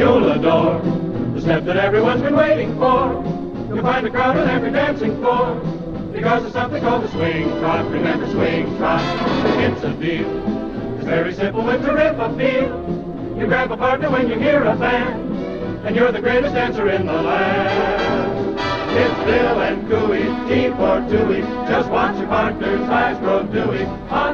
you'll adore the step that everyone's been waiting for. You'll find a crowd with every dancing floor, because there's something called the swing trot. Remember, swing trot, it's a deal. It's very simple with the rhythm of feel. You grab a partner when you hear a band, and you're the greatest dancer in the land. It's Bill and Cooey, T for Dewey. Just watch your partner's eyes grow dewy.